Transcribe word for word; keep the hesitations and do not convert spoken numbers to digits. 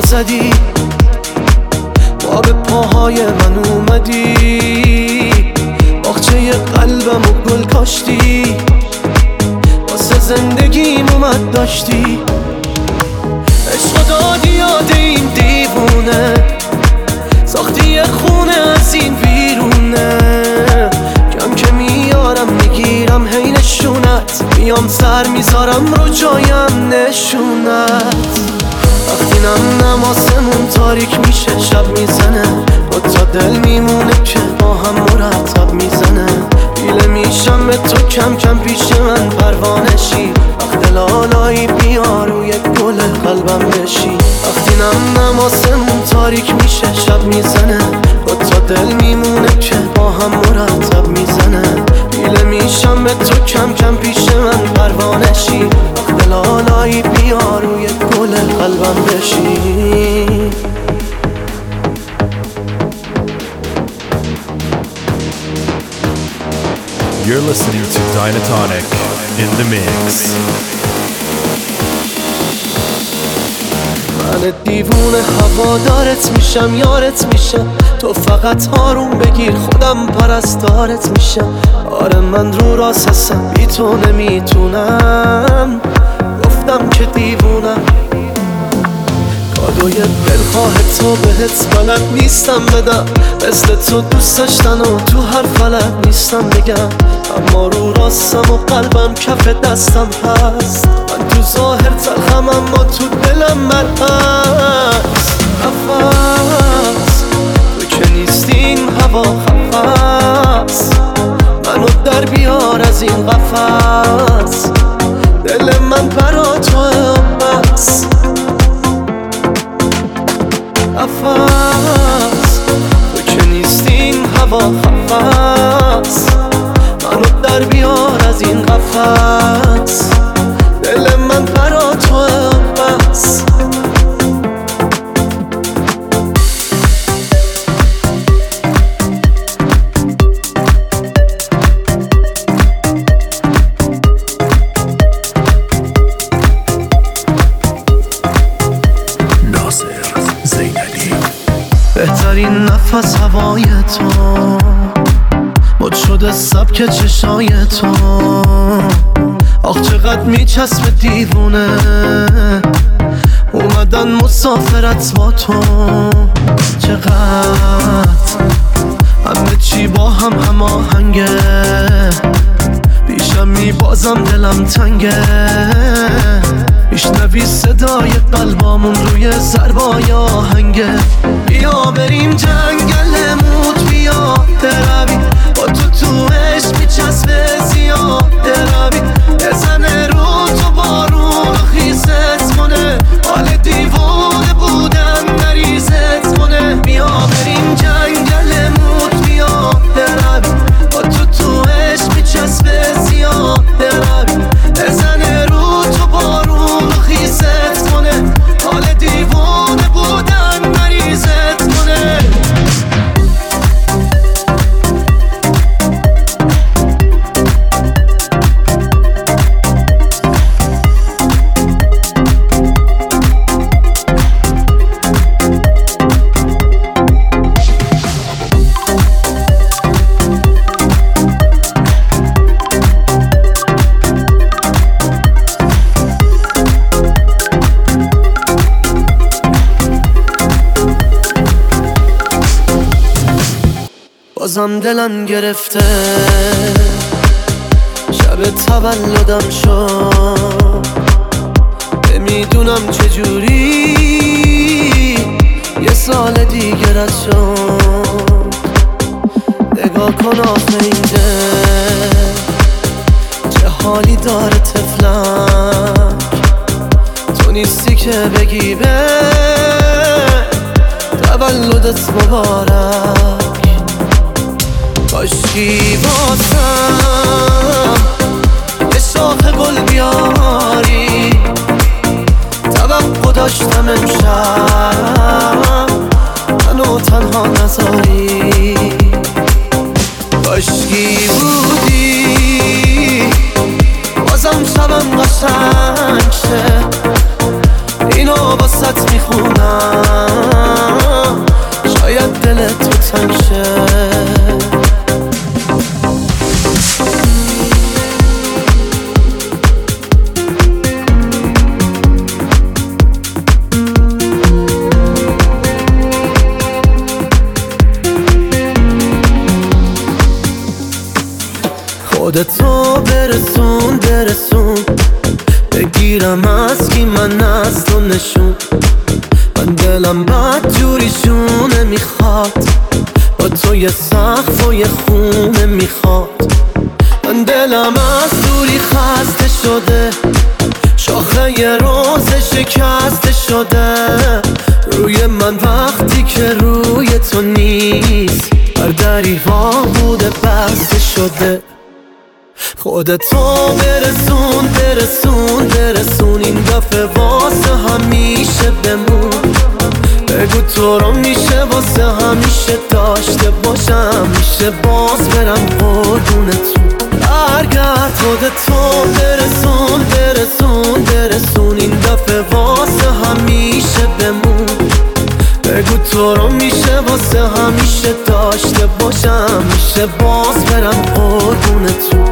زدی، با به پاهای من اومدی، باغچه قلبم و گل کاشتی، واسه زندگیم اومد داشتی. عشق دادی یاد این دیوونه، ساختی یه خونه از این بیرونه، کم که میارم میگیرم هی نشونت، میام سر میذارم رو جایم نشونت. وقتی نم نماسمون تاریک میشه شب میزنه، با تا دل میمونه که با هم مرتب میزنه، بیله میشم به تو کم کم پیش من پروانشی، وقت لالایی بیا روی گل قلبم بشی. وقتی نم نماسمون تاریک میشه شب میزنه، با تا دل میمونه که با هم مرتب میزنه، بیله میشم به تو کم کم پیش من پروانشی، وقت لالایی بیا روی گل قلبم بشی. You're listening to Dynatonic in the mix. من دیوونه هوادارت میشم، یارت میشم، تو فقط آروم بگیر خودم پرستارت میشم. آره من رو راست هستم، بی تو نمیتونم، گفتم که دیوونم. کادوی دلخواه تو بهت بلد نیستم بدم، مثل تو دوست داشتن و تو هر فلک نیستم بگم، اما رو راستم و قلبم کف دستم هست. من تو ظاهر تلخم اما تو دلم مرهست. نفس تو که نیستی این هوا خفست، منو در بیار از این قفس، دل من برا تو بس. نفس تو که نیستی این هوا خفست، منو در بیار از این قفس، دل من برا تو بس. بهترین نفس هوای تو، مد شده سبک چشای تو، آخ چقدر میچسب دیوونه، اومدن مسافرت با تو. چقدر همه چی با هم هماهنگه، پیشم میبازم دلم تنگه، میشنوی صدای قلبامون روی ضربای آهنگه. بیا بریم جنگل موت، بیا دروی با تو تو عشق میچسبه زیاده روی، بزنه رو تو بارون خیست کنه، حال دیوونه بودن نریزت کنه. بیا بریم جنگل موت، بیا دروی با تو تو عشق میچسبه زیاده روی، بزنه رو تو بارون خیست کنه، حال دیوونه بودن نریزت کنه. بازم دلم گرفته، شب تولدم شد، نمیدونم چجوری یه سال دیگه رد شد. نگاه کن آخه این دل چه حالی داره تفلک، تو نیستی که بگی به تولدت مبارک. کاشکی واسم یه شاخ گل بیاری، توقع داشتم امشب منو تنها نذاری. کاشکی بودی بازم شبم قشنگ شه، اینو واسط میخونم دلم از کی من از تو نشون، من دلم بد جوریشونه میخواد، با تو یه سقف و یه خونه میخواد. من دلم از دوری خسته شده، شاخه یه روز شکسته شده روی من وقتی که روی تو نیست، بر دریوا بوده بسته شده. خودتو برسون برسون برسون این دفعه واسه همیشه بمون، بگو تو رو میشه واسه همیشه داشته باشم، میشه باز برم قربونتون. برگرد خودتو برسون برسون برسون این دفعه واسه همیشه بمون، بگو تو رو میشه واسه همیشه داشته باشم، میشه باز برم قربونتون.